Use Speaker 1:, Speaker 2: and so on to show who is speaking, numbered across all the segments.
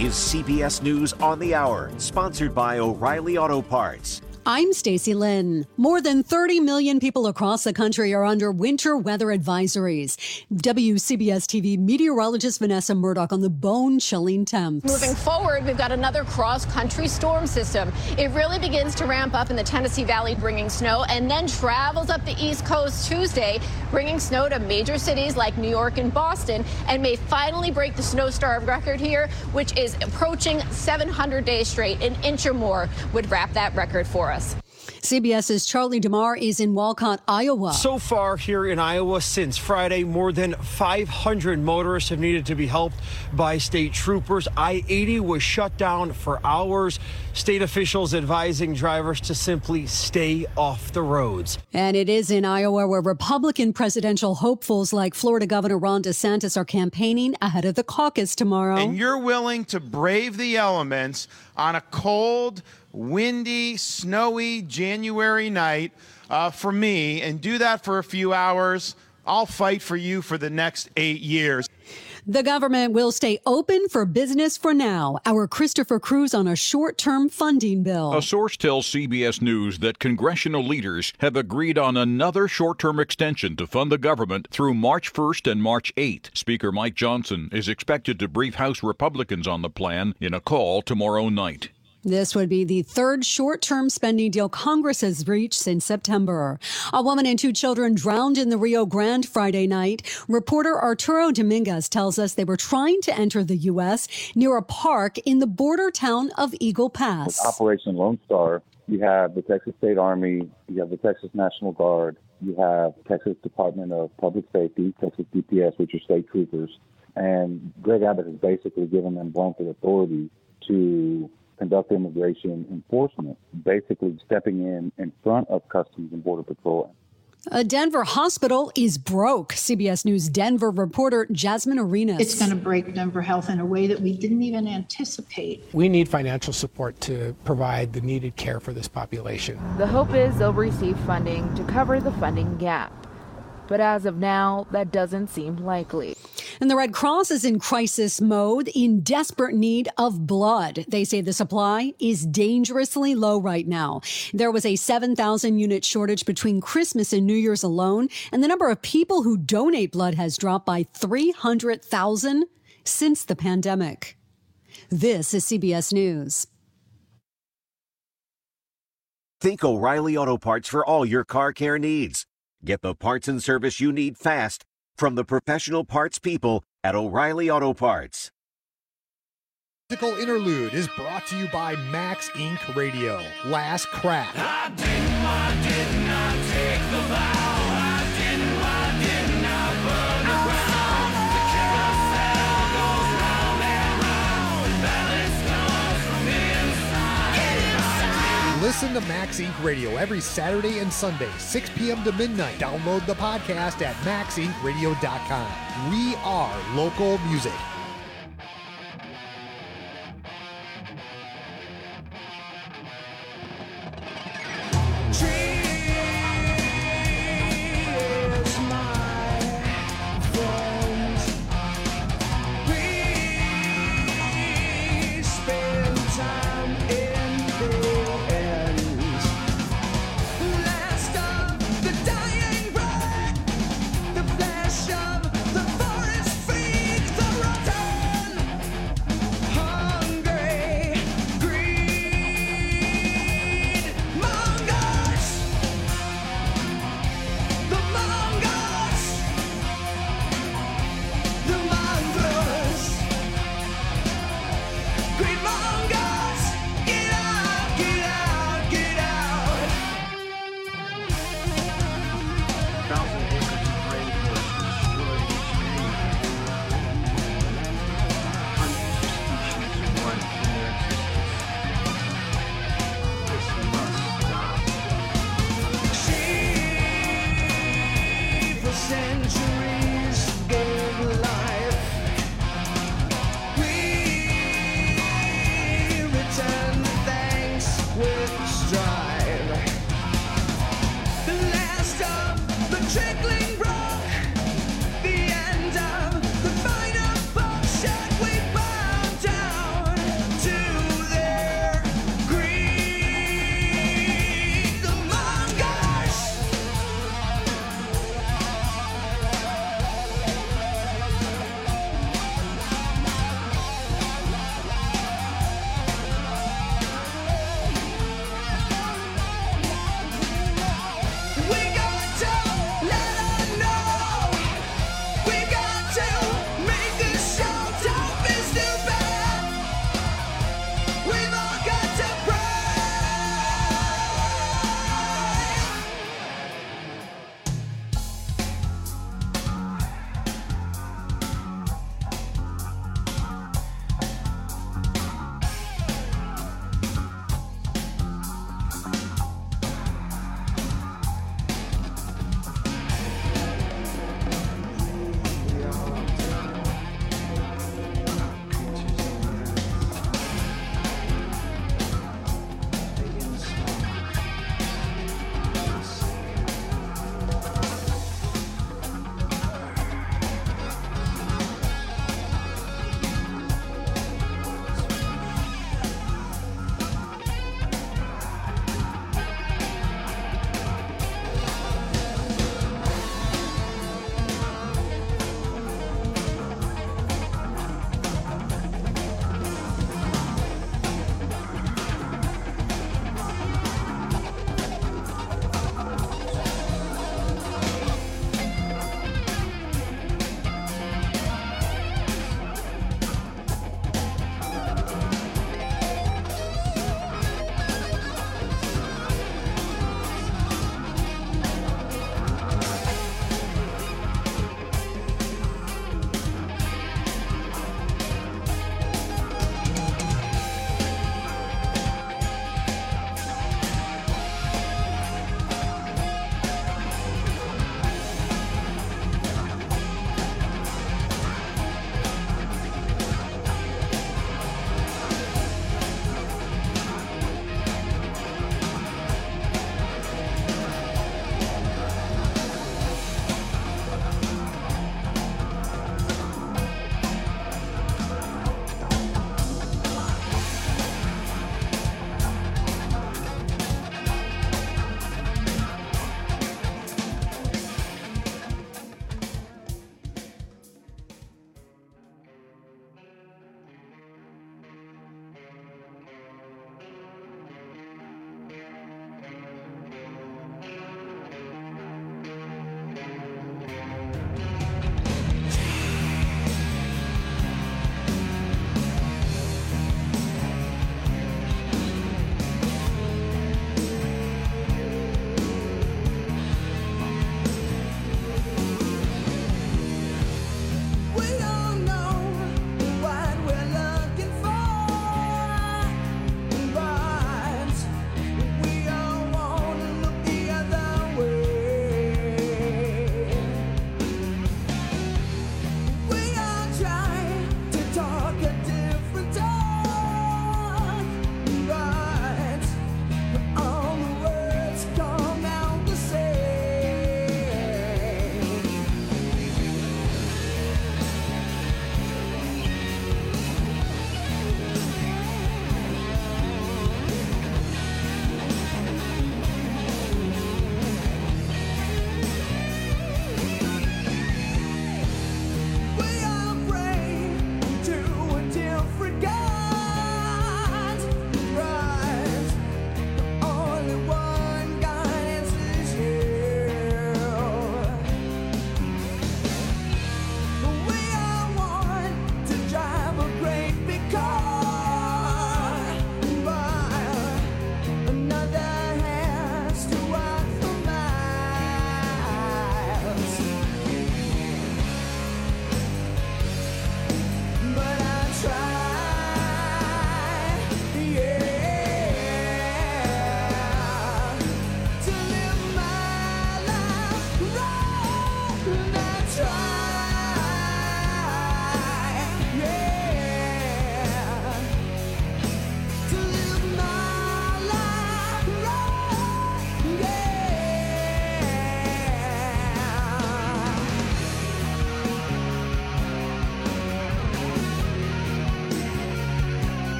Speaker 1: is CBS News on the Hour, sponsored by O'Reilly Auto Parts.
Speaker 2: I'm Stacey Lynn. More than 30 million people across the country are under winter weather advisories. WCBS TV meteorologist Vanessa Murdoch on the bone-chilling temps.
Speaker 3: Moving forward, we've got another cross-country storm system. It really begins to ramp up in the Tennessee Valley, bringing snow, and then travels up the East Coast Tuesday, bringing snow to major cities like New York and Boston, and may finally break the snowstorm record here, which is approaching 700 days straight. An inch or more would wrap that record for us.
Speaker 2: CBS's Charlie DeMar is in Walcott, Iowa.
Speaker 4: So far here in Iowa since Friday, more than 500 motorists have needed to be helped by state troopers. I-80 was shut down for hours. State officials advising drivers to simply stay off the roads.
Speaker 2: And it is in Iowa where Republican presidential hopefuls like Florida Governor Ron DeSantis are campaigning ahead of the caucus tomorrow.
Speaker 5: And you're willing to brave the elements on a cold, windy, snowy January night for me and do that for a few hours. I'll fight for you for the next 8 years.
Speaker 2: The government will stay open for business for now. Our Christopher Cruz on a short-term funding bill.
Speaker 6: A source tells CBS News that congressional leaders have agreed on another short-term extension to fund the government through March 1st and March 8th. Speaker Mike Johnson is expected to brief House Republicans on the plan in a call tomorrow night.
Speaker 2: This would be the third short-term spending deal Congress has reached since September. A woman and 2 children drowned in the Rio Grande Friday night. Reporter Arturo Dominguez tells us they were trying to enter the U.S. near a park in the border town of Eagle Pass.
Speaker 7: With Operation Lone Star, you have the Texas State Army, you have the Texas National Guard, you have Texas Department of Public Safety, Texas DPS, which are state troopers. And Greg Abbott has basically given them blanket authority to conduct immigration enforcement, basically stepping in front of Customs and Border Patrol.
Speaker 2: A Denver hospital is broke. CBS News Denver reporter Jasmine Arenas.
Speaker 8: It's going to break Denver Health in a way that we didn't even anticipate.
Speaker 9: We need financial support to provide the needed care for this population.
Speaker 10: The hope is they'll receive funding to cover the funding gap. But as of now, that doesn't seem likely.
Speaker 2: And the Red Cross is in crisis mode, in desperate need of blood. They say the supply is dangerously low right now. There was a 7,000 unit shortage between Christmas and New Year's alone, and the number of people who donate blood has dropped by 300,000 since the pandemic. This is CBS News.
Speaker 1: Think O'Reilly Auto Parts for all your car care needs. Get the parts and service you need fast from the professional parts people at O'Reilly Auto Parts.
Speaker 11: Musical interlude is brought to you by Max Inc. Radio. Last Crack.
Speaker 12: I did not take the vow. I did not burn the ground. The carousel goes round and round. Balance comes from inside.
Speaker 11: Listen to Max Inc. Radio every Saturday and Sunday, 6 p.m. to midnight. Download the podcast at maxincradio.com. We are local music.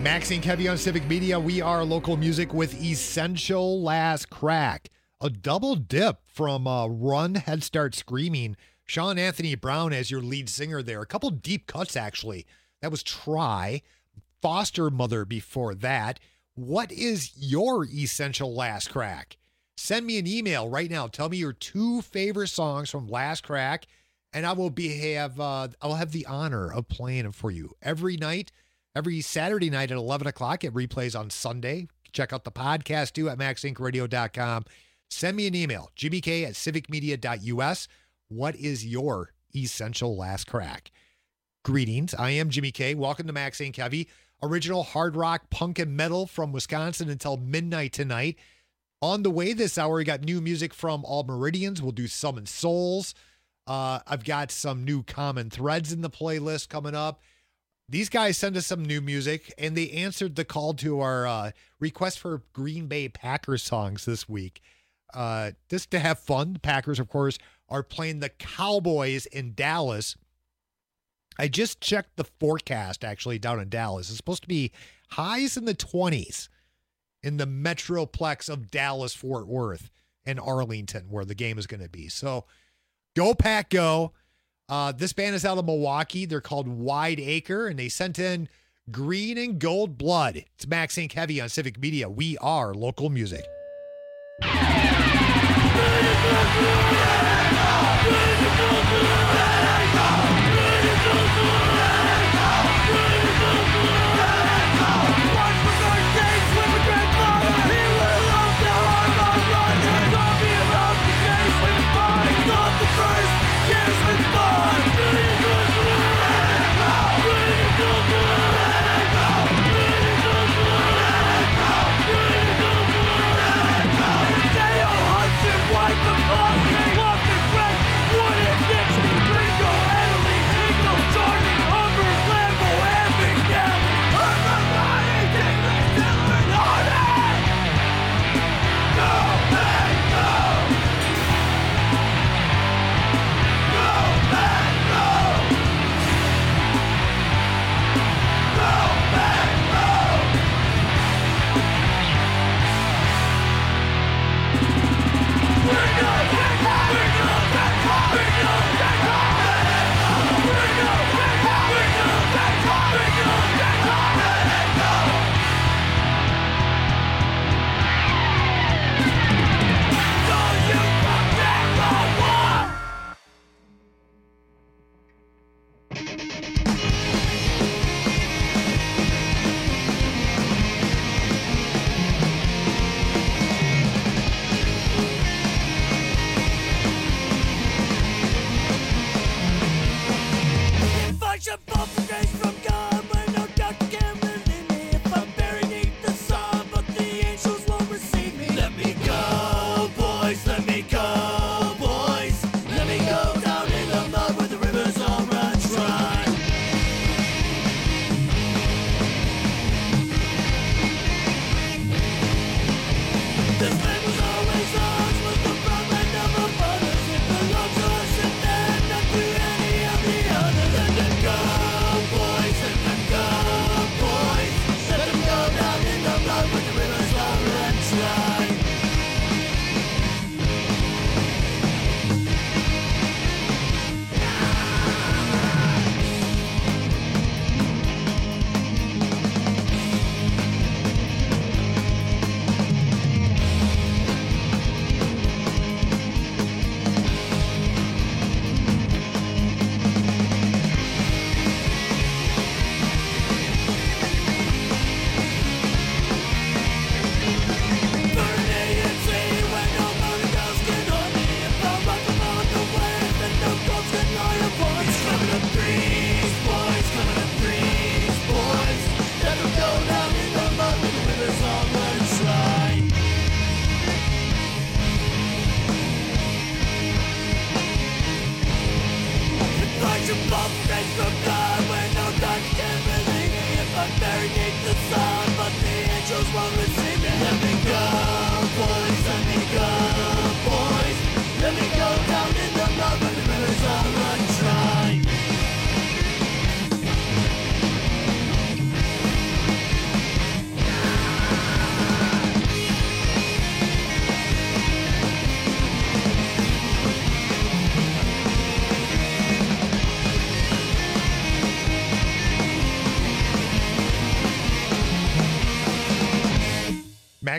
Speaker 11: Maxine Kevy on Civic Media. We are local music with Essential Last Crack. A double dip from Run, Head Start Screaming. Sean Anthony Brown as your lead singer there. A couple deep cuts, actually. That was Try. Foster Mother before that. What is your Essential Last Crack? Send me an email right now. Tell me your 2 favorite songs from Last Crack, and I will I'll have the honor of playing them for you every night. Every Saturday night at 11 o'clock. It replays on Sunday. Check out the podcast, too, at maxincradio.com. Send me an email, jimmyk@civicmedia.us. What is your Essential Last Crack? Greetings. I am Jimmy K. Welcome to Maxine Kevy. Original hard rock, punk, and metal from Wisconsin until midnight tonight. On the way this hour, we got new music from All Meridians. We'll do Summon Souls. I've got some new Common Threads in the playlist coming up. These guys sent us some new music, and they answered the call to our request for Green Bay Packers songs this week. Just to have fun. The Packers, of course, are playing the Cowboys in Dallas. I just checked the forecast, actually, down in Dallas. It's supposed to be highs in the 20s in the metroplex of Dallas, Fort Worth, and Arlington, where the game is going to be. So, go Pack, go. This band is out of Milwaukee. They're called Wide Acre, and they sent in Green and Gold Blood. It's Maxine Kevy on Civic Media. We are local music.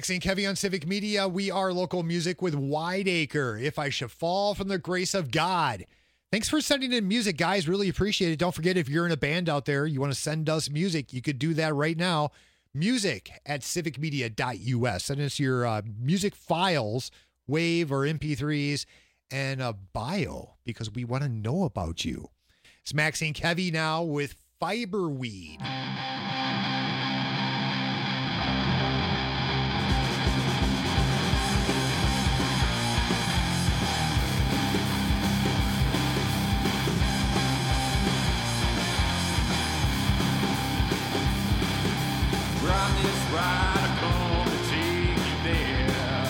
Speaker 11: Maxine Kevy on Civic Media. We are local music with Wideacre. If I Should Fall from the Grace of God. Thanks for sending in music, guys. Really appreciate it. Don't forget, if you're in a band out there, you want to send us music, you could do that right now. music@civicmedia.us. Send us your music files, WAV or MP3s, and a bio, because we want to know about you. It's Maxine Kevy now with Fiberweed.
Speaker 12: Run this ride, I'm gonna take you there.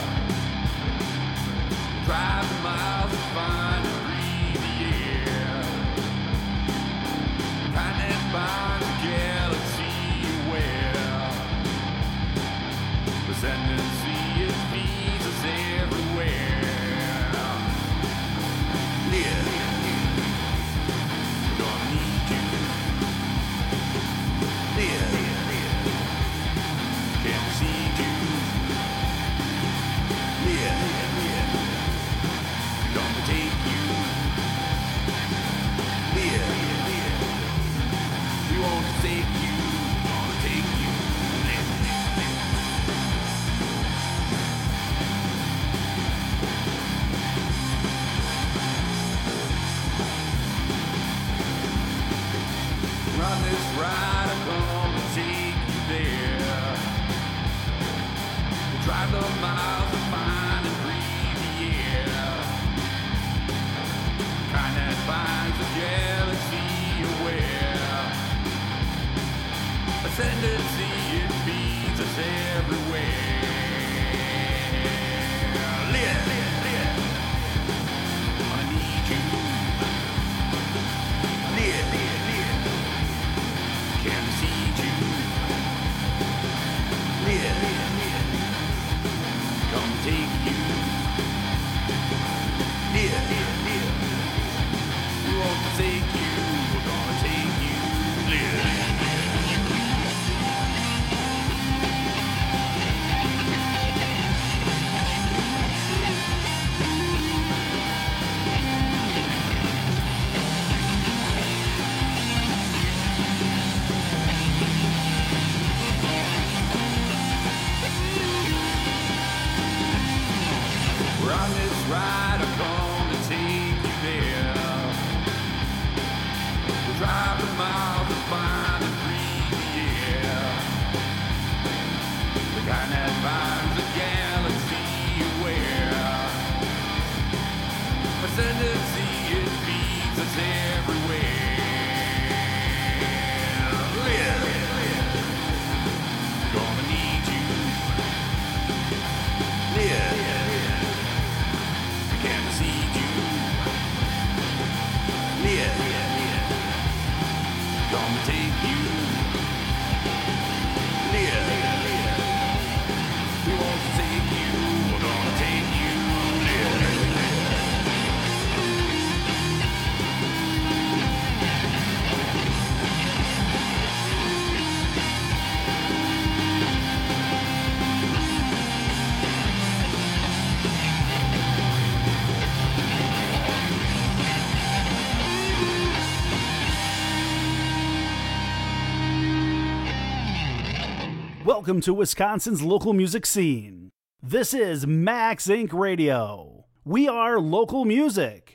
Speaker 12: Drive the miles and find and breathe the air. Kind that binds a galaxy aware. The ascendancy, it feeds us everywhere. Yeah, we're gonna need you. Yeah. Can't see you. Yeah. Gonna take you. Yeah. We won't forsake you. Gonna take you. Run this ride, I'm gonna take you there. Drive the miles to find and breathe the air. Kind that finds the galaxy aware. Ascendancy, it feeds us everywhere. Live. I need you. Live. Can't see you. Live. Come take you. Yeah. We won't forsake you. We're gonna take you. Yeah. On this ride, I'm gonna take you there. We'll drive the miles to find and breathe the air. The kind that finds the galaxy aware. Ascendancy, it feeds us everywhere. Live. Gonna need you. Live. Can't see you. Yeah. Gonna take you. Yeah. We won't take you. We're gonna take you.
Speaker 13: Welcome to Wisconsin's local music scene. This is Max Inc. Radio. We are local music.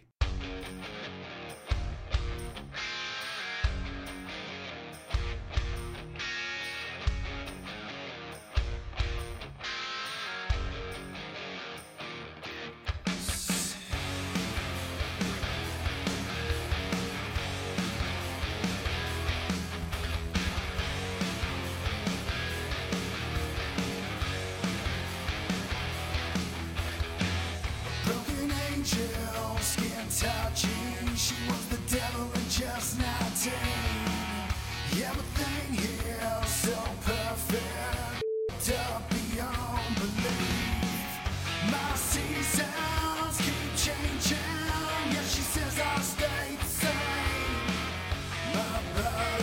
Speaker 12: Broken angel, skin touching. She was the devil in just 19. Everything here so perfect, up beyond belief. My seasons keep changing. Yeah, she says I'll stay the same. My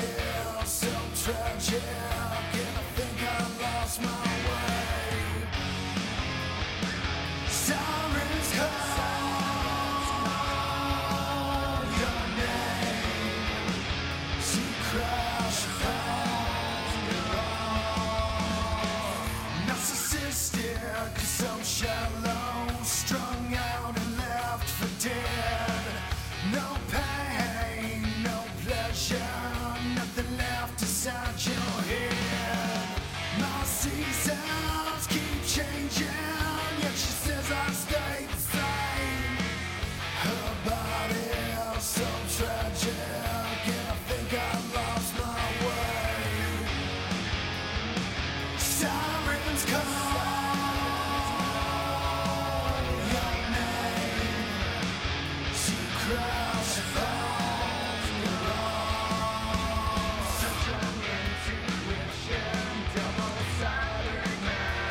Speaker 12: body is so tragic, and I think I lost my way. Seasons keep changing, yet she says I stay the same. Her body is so tragic, and I think I lost my way. Sirens call your name. She cries, she falls, you're wrong. Such an intuition, double-sided man.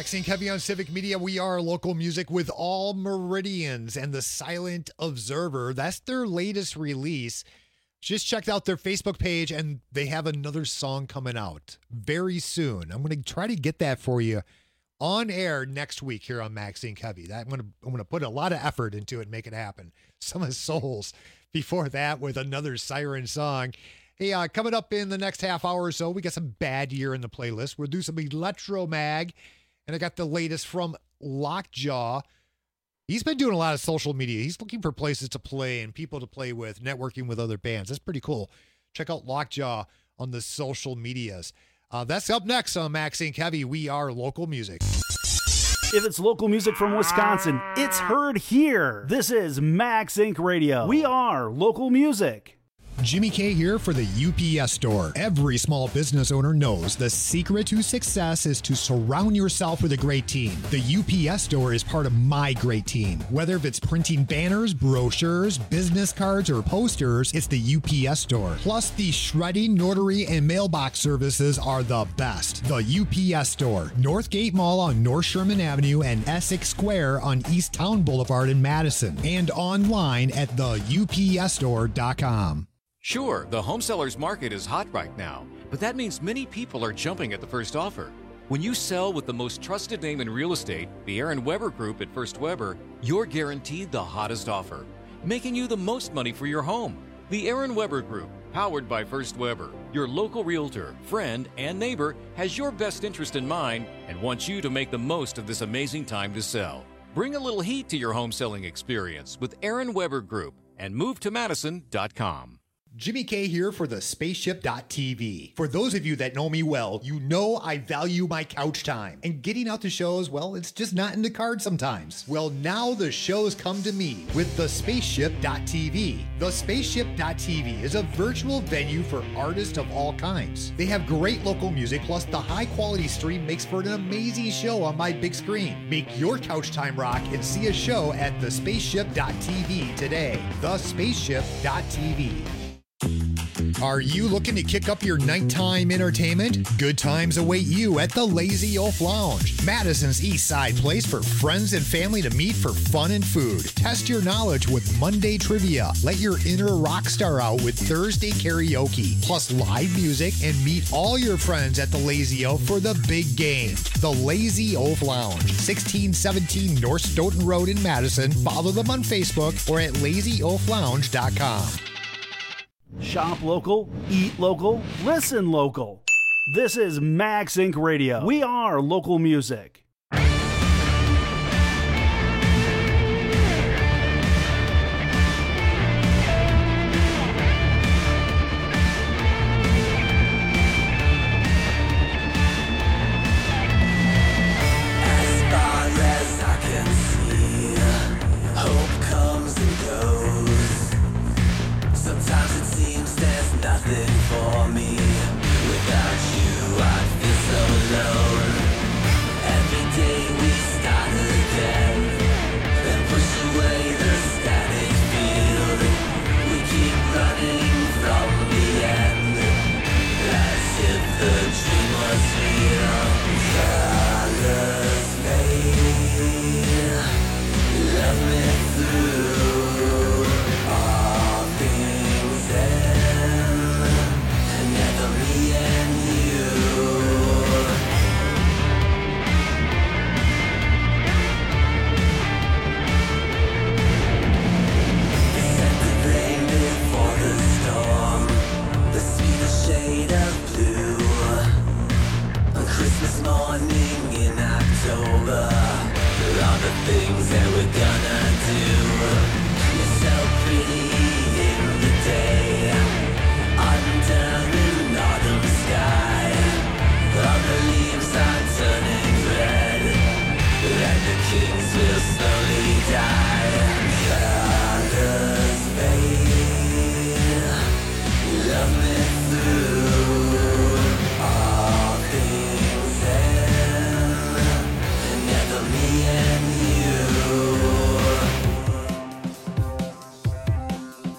Speaker 11: Maxine Kevy on Civic Media. We are local music with All Meridians and the Silent Observer. That's their latest release. Just checked out their Facebook page, and they have another song coming out very soon. I'm going to try to get that for you on air next week here on Maxine Kevy. I'm going to put a lot of effort into it and make it happen. Some of Souls before that with another Siren song. Hey, coming up in the next half hour or so, we got some Bad Year in the playlist. We'll do some Electro Mag, and I got the latest from Lockjaw. He's been doing a lot of social media. He's looking for places to play and people to play with, networking with other bands. That's pretty cool. Check out Lockjaw on the social medias. That's up next on Maxine Kevy. We are local music.
Speaker 13: If it's local music from Wisconsin, it's heard here. This is Max Inc. Radio. We are local music.
Speaker 11: Jimmy K here for the UPS Store. Every small business owner knows the secret to success is to surround yourself with a great team. The UPS Store is part of my great team. Whether it's printing banners, brochures, business cards, or posters, it's the UPS Store. Plus, the shredding, notary, and mailbox services are the best. The UPS Store. Northgate Mall on North Sherman Avenue and Essex Square on East Town Boulevard in Madison. And online at theupsstore.com.
Speaker 14: Sure, the home seller's market is hot right now, but that means many people are jumping at the first offer. When you sell with the most trusted name in real estate, the Aaron Weber Group at First Weber, you're guaranteed the hottest offer, making you the most money for your home. The Aaron Weber Group, powered by First Weber, your local realtor, friend, and neighbor, has your best interest in mind and wants you to make the most of this amazing time to sell. Bring a little heat to your home selling experience with Aaron Weber Group and move to Madison.com.
Speaker 11: Jimmy K here for the Spaceship.tv. For those of you that know me well, you know I value my couch time. And getting out to shows, well, it's just not in the cards sometimes. Well, now the shows come to me with the Spaceship.tv. The Spaceship.tv is a virtual venue for artists of all kinds. They have great local music, plus the high-quality stream makes for an amazing show on my big screen. Make your couch time rock and see a show at the Spaceship.tv today. The Spaceship.tv. Are you looking to kick up your nighttime entertainment? Good times await you at the Lazy Oaf Lounge, Madison's East Side place for friends and family to meet for fun and food. Test your knowledge with Monday trivia. Let your inner rock star out with Thursday karaoke, plus live music, and meet all your friends at the Lazy Oaf for the big game. The Lazy Oaf Lounge, 1617 North Stoughton Road in Madison. Follow them on Facebook or at lazyoaflounge.com.
Speaker 13: Shop local, eat local, listen local. This is Max Inc. Radio. We are local music.
Speaker 12: For me, without you, I'd feel so alone. Every day we start again and push away the static field. We keep running from the end, as if the dream was real. Colors fade, love me through all things end. Never me and you. Set the flame before the storm, the sweetest shade of blue. On Christmas morning in October, all the things that we're gonna do. You're so pretty in the day, under an autumn sky. All the leaves are turning red, and the kings will slowly die. Colors fade, love me through all things end, and never me and you.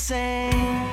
Speaker 12: same.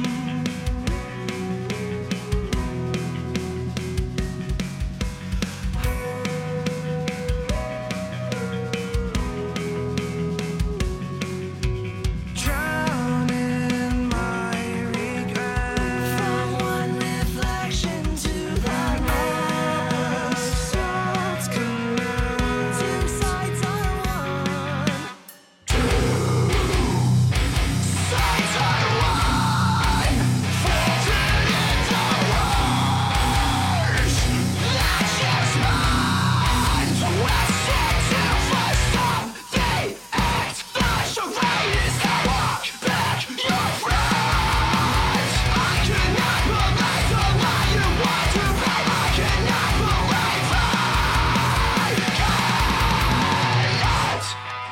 Speaker 12: Drowning my regret from one reflection to the next. Swords collide, two sides are one. Two sides are one. Folded into words. That's just mine. Twisted to first of the act. The charade is to walk back your friends. I cannot believe the lie you want to be. I cannot believe I cannot.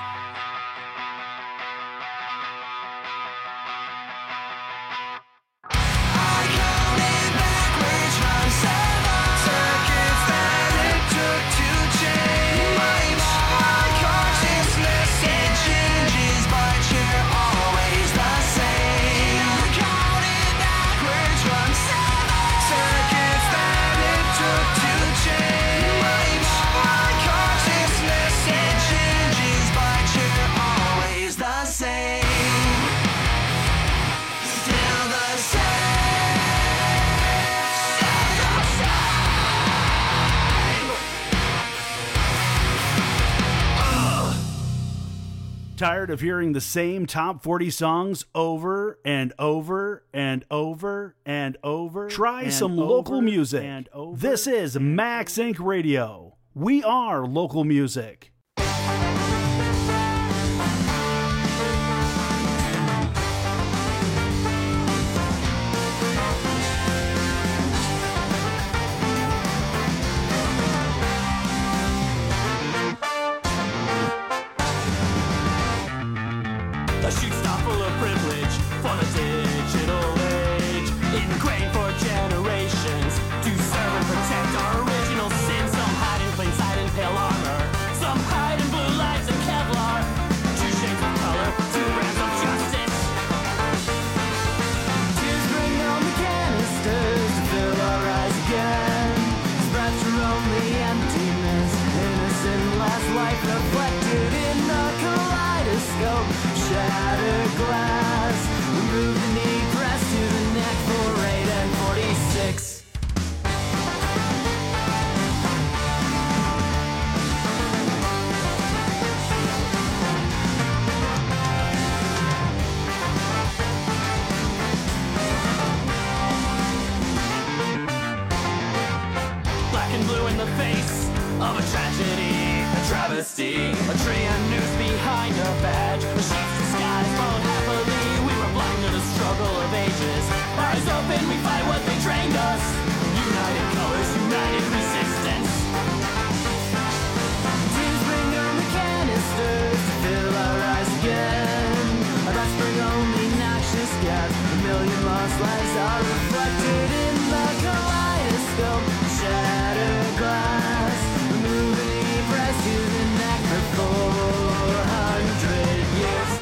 Speaker 12: I counted backwards from 7 seconds that it took to change. My consciousness, it changes, but you're always the same. I counted backwards from 7 seconds that it took to change. My consciousness, it changes, but you're always the same. Still the same.
Speaker 13: Tired of hearing the same top 40 songs over and over and over and over? Try
Speaker 15: and
Speaker 13: some
Speaker 15: over
Speaker 13: local music.
Speaker 15: and over
Speaker 13: This is Max Inc. Radio. We are local music.
Speaker 12: A shoot stop full of privilege for the digital age, ingrained for generations to serve and protect our original sins. Some hide in plain sight in pale armor, some hide in blue lights and Kevlar. Two shades of color, two brands of justice. Tears bring on the canisters to fill our eyes again. Spread through only emptiness, innocent last life reflected in the kaleidoscope. Shattered glass, remove the knee press to the neck for 8 and 46. Black and blue in the face of a tragedy, a travesty, a tree and noose behind a badge, a sheep's disguise followed happily. We were blind to the struggle of ages. Eyes open, we fight what they trained us. United colors, united resistance. Tears bring on the canisters to fill our eyes again. Our thoughts bring only noxious gas. A million lost lives are reflected in the kaleidoscope. Shattered glass, removing press to the neck for 400 years.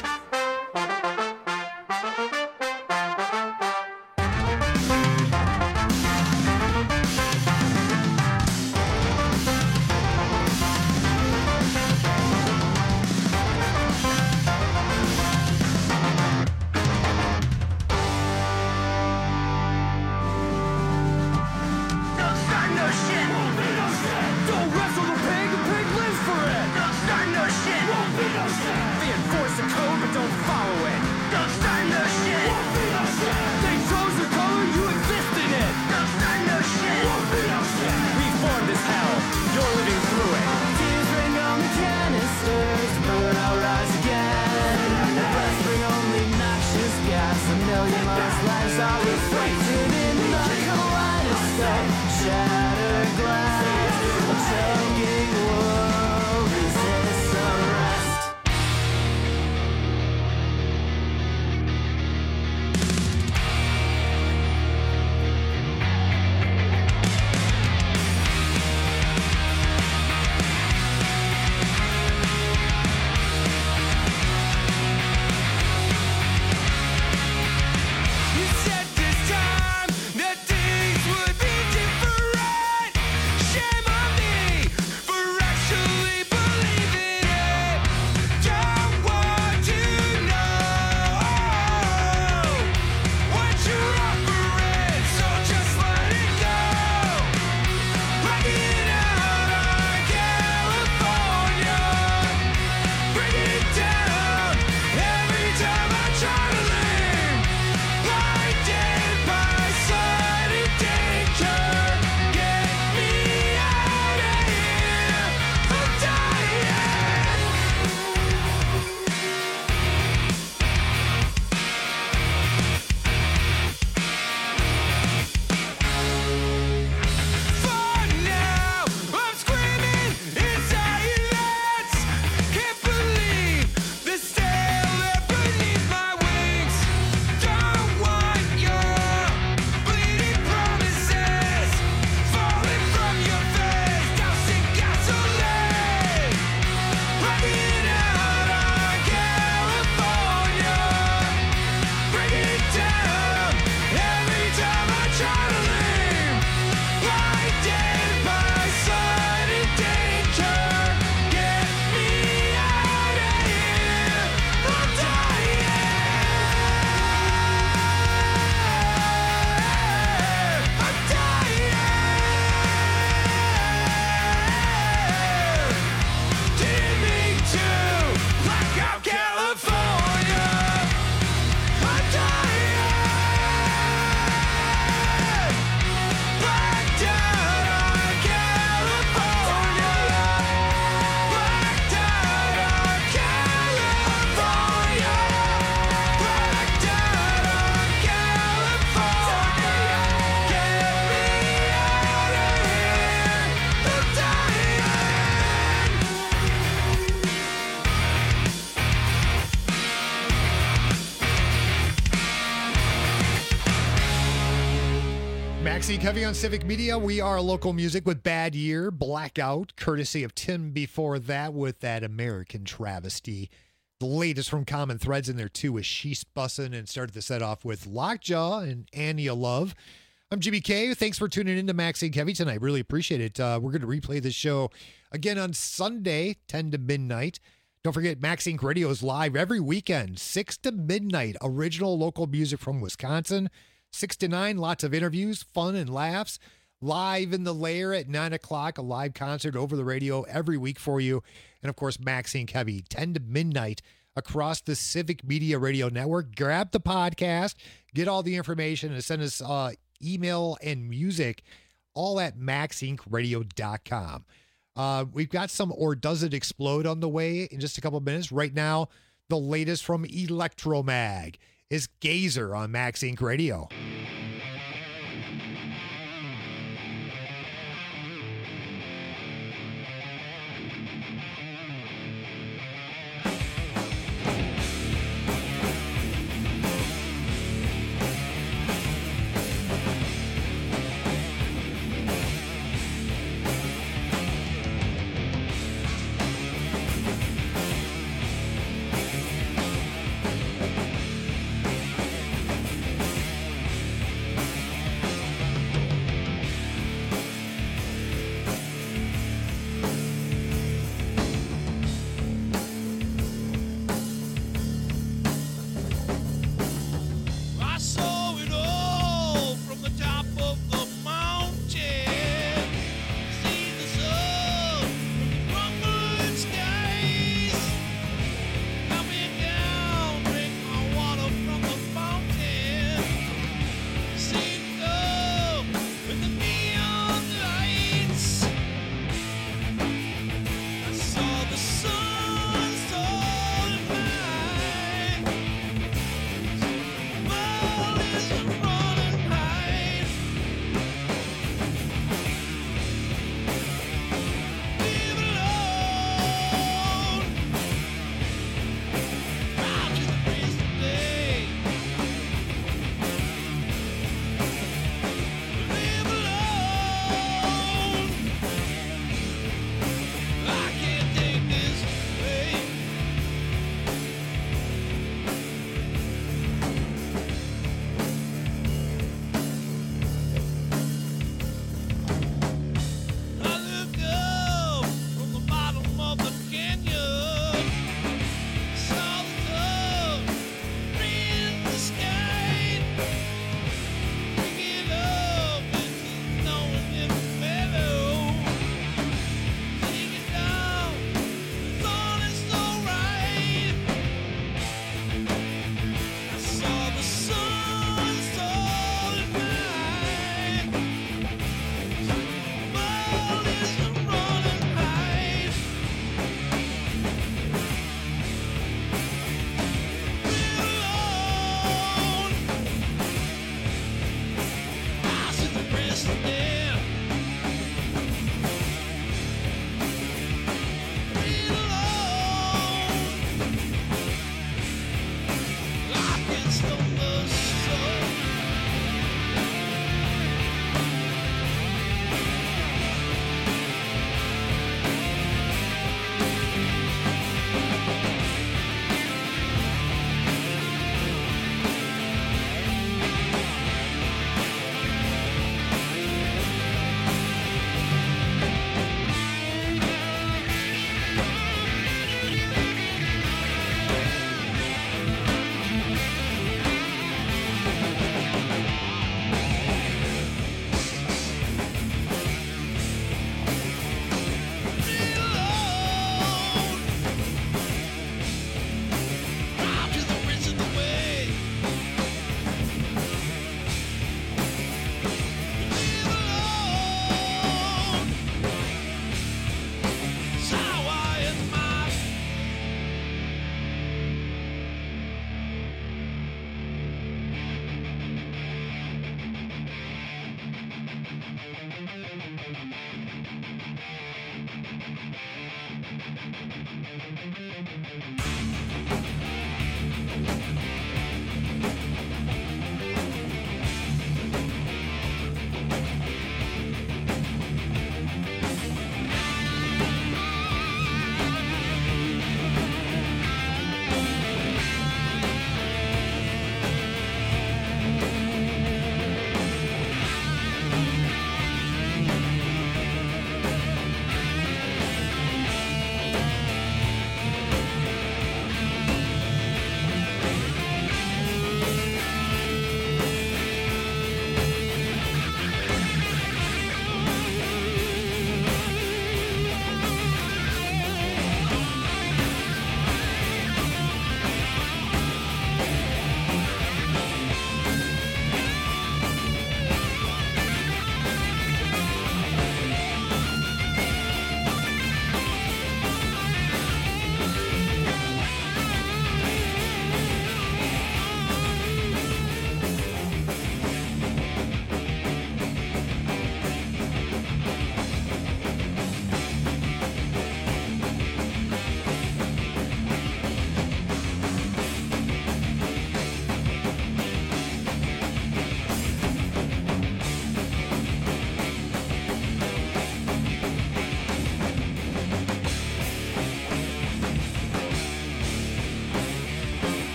Speaker 11: Maxine Covey on Civic Media. We are local music with Bad Year, Blackout, courtesy of Tim before that with that American Travesty. The latest from Common Threads in there too is She's Bussin', and started the set off with Lockjaw and Annie Love. I'm Jimmy K. Thanks for tuning in to Maxine Covey tonight. Really appreciate it. We're going to replay this show again on Sunday, 10 to midnight. Don't forget, Max Inc. Radio is live every weekend, 6 to midnight. Original local music from Wisconsin. 6 to 9, lots of interviews, fun and laughs. Live in the Lair at 9 o'clock, a live concert over the radio every week for you. And, of course, Max Inc. Heavy, 10 to midnight across the Civic Media Radio Network. Grab the podcast, get all the information, and send us email and music, all at maxincradio.com. We've got some Or Does It Explode on the way in just a couple of minutes. Right now, the latest from Electromag is Gazer on Max Inc. Radio.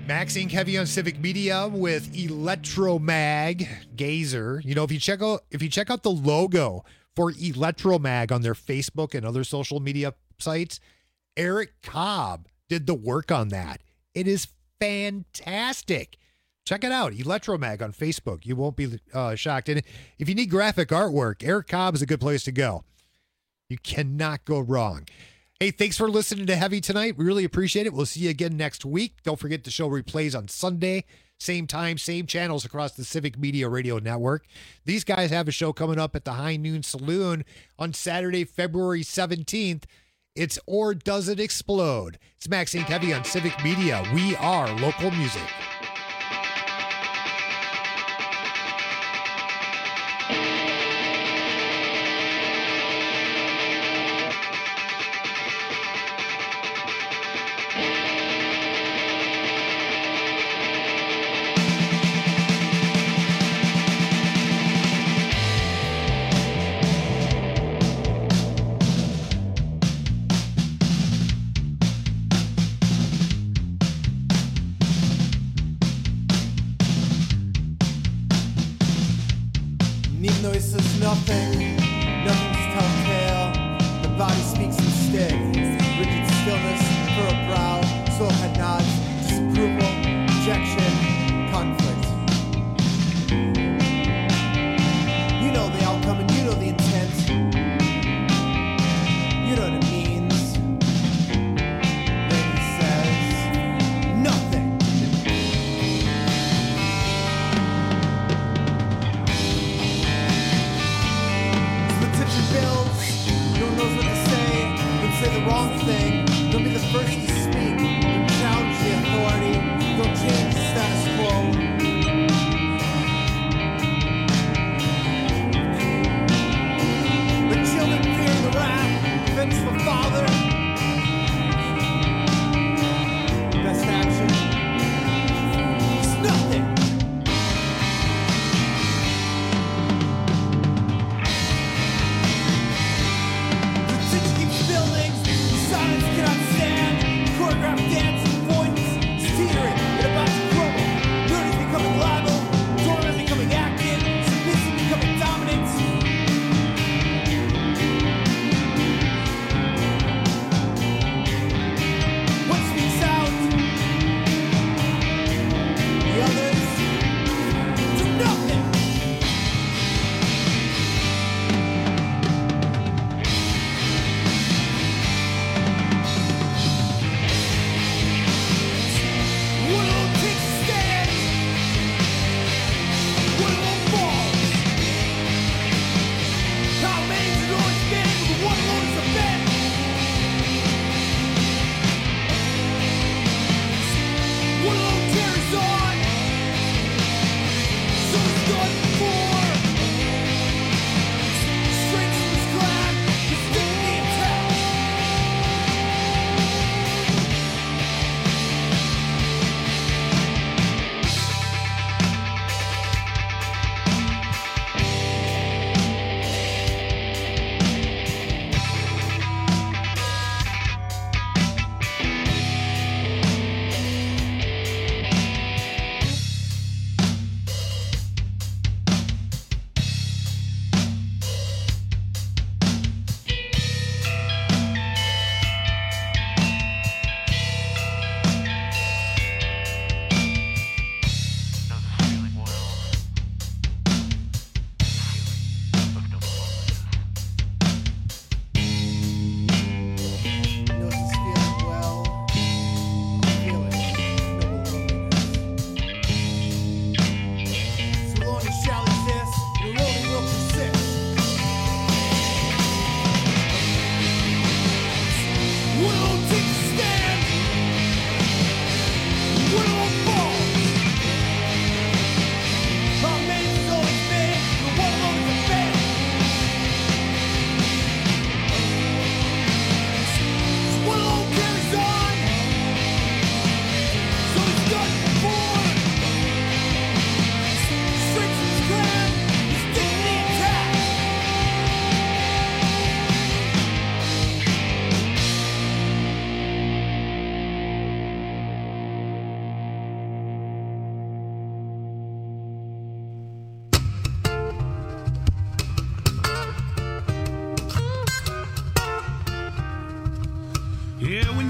Speaker 11: Max Inc. Heavy on Civic Media with Electromag Gazer. You know, if you check out the logo for Electromag on their Facebook and other social media sites, Eric Cobb did the work on that. It is fantastic. Check it out, Electromag on Facebook. You won't be shocked. And if you need graphic artwork, Eric Cobb is a good place to go. You cannot go wrong. Hey, thanks for listening to Heavy tonight. We really appreciate it. We'll see you again next week. Don't forget the show replays on Sunday. Same time, same channels across the Civic Media Radio Network. These guys have a show coming up at the High Noon Saloon on Saturday, February 17th. It's Or Does It Explode? It's Max Inc. Heavy on Civic Media. We are local music.
Speaker 15: Neat noise says nothing, nothing's telltale. The body speaks instead. Rigid stillness, furrowed brow, soul head nods, disapproval, rejection, conflict. You know the outcome and you know the intent. You know what it means. Then he says, nothing.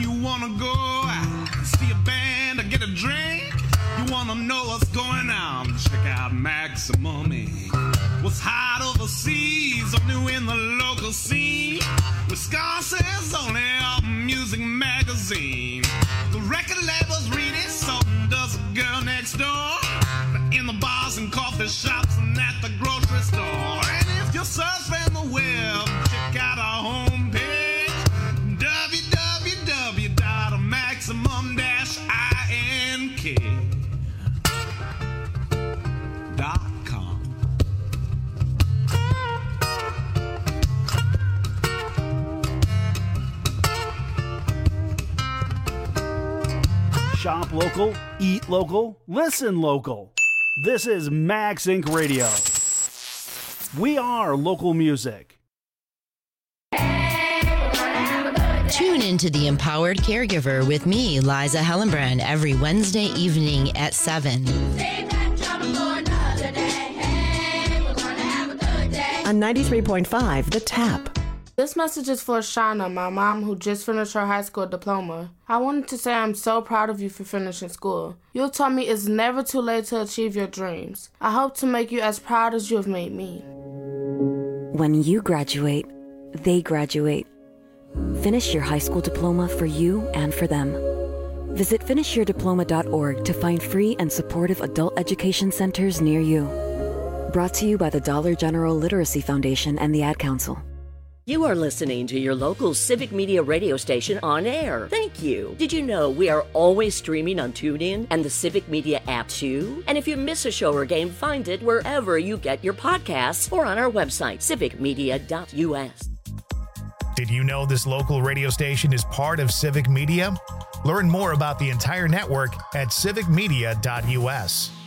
Speaker 12: You wanna go out, see a band or get a drink? You wanna know what's going on? Check out Maximum Inc. What's hot overseas or new in the local scene? Wisconsin's only music magazine. The record labels read it, so does the girl next door. In the bars and coffee shops and at the grocery store. And if you're surfing the web, check out our homepage, www.maximum-ink.com.
Speaker 13: Shop local, eat local, listen local. This is Max Inc. Radio. We are local music.
Speaker 16: Tune into The Empowered Caregiver with me, Liza Hellenbrand, every Wednesday evening at 7.
Speaker 17: On 93.5, The Tap.
Speaker 18: This message is for Shauna, my mom who just finished her high school diploma. I wanted to say I'm so proud of you for finishing school. You told me it's never too late to achieve your dreams. I hope to make you as proud as you have made me.
Speaker 17: When you graduate, they graduate. Finish your high school diploma for you and for them. Visit finishyourdiploma.org to find free and supportive adult education centers near you. Brought to you by the Dollar General Literacy Foundation and the Ad Council.
Speaker 19: You are listening to your local Civic Media radio station on air. Thank you. Did you know we are always streaming on TuneIn and the Civic Media app too? And if you miss a show or game, find it wherever you get your podcasts or on our website, civicmedia.us.
Speaker 20: Did you know this local radio station is part of Civic Media? Learn more about the entire network at civicmedia.us.